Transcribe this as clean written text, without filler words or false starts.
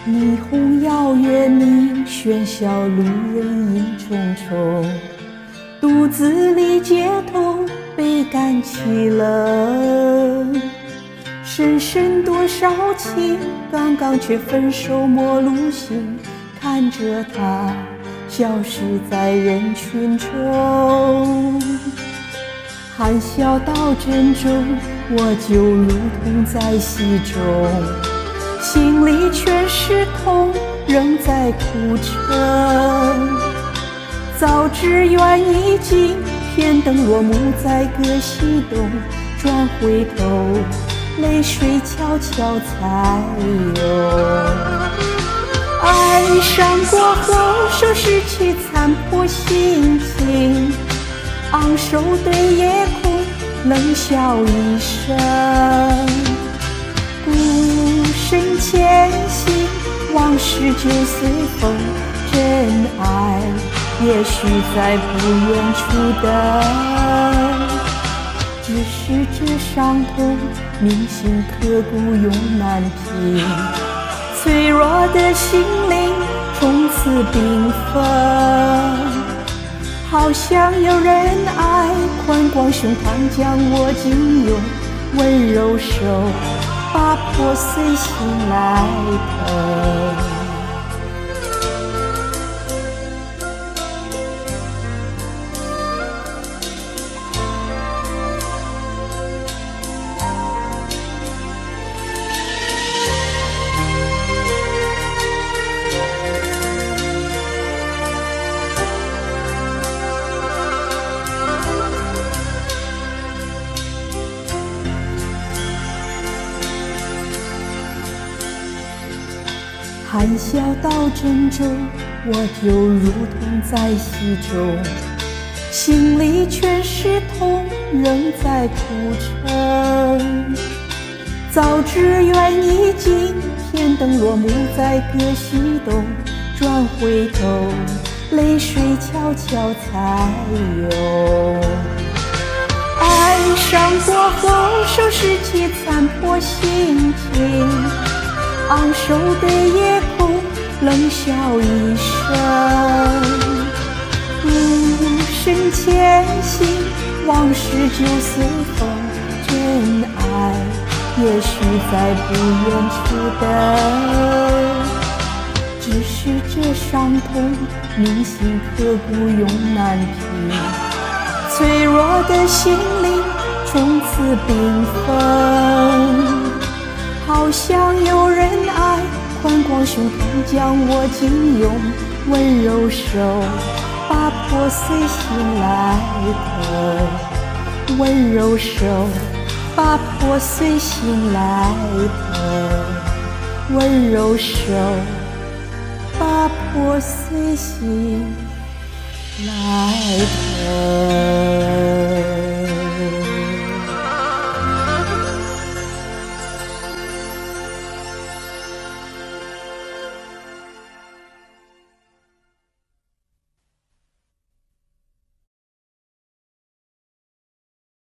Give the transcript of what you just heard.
霓虹摇月明，喧嚣路人影重重，独自离街头，倍感凄冷。深深多少情，刚刚却分手陌路行，看着他消失在人群中。含笑到珍重，我就如同在戏中，心里全是痛，仍在哭着。早知缘已尽，偏等落幕在歌西东。转回头，泪水悄悄才涌。爱上过后，收拾起残破心情，昂首对夜空冷笑一声。孤身前行，往事就随风，真爱也许在不远处等。只是这伤痛铭心刻骨永难平，脆弱的心灵从此缤纷。好像有人爱，宽广胸膛将我紧拥，温柔手把破碎心来疼。含笑到珍重，我就如同在戏中，心里全是痛，仍在哭着。早知缘已尽，偏等落幕在歌西东。转回头，泪水悄悄才涌。爱上过后，收拾起残破心情，昂首对夜空冷笑一声。孤身前行，往事就随风，真爱也许在不远处等。只是这伤痛铭心刻骨永难平，脆弱的心灵从此缤纷。好像有人爱，宽广胸膛将我紧拥，温柔手把破碎心来疼。温柔手把破碎心来疼。温柔手把破碎心来疼。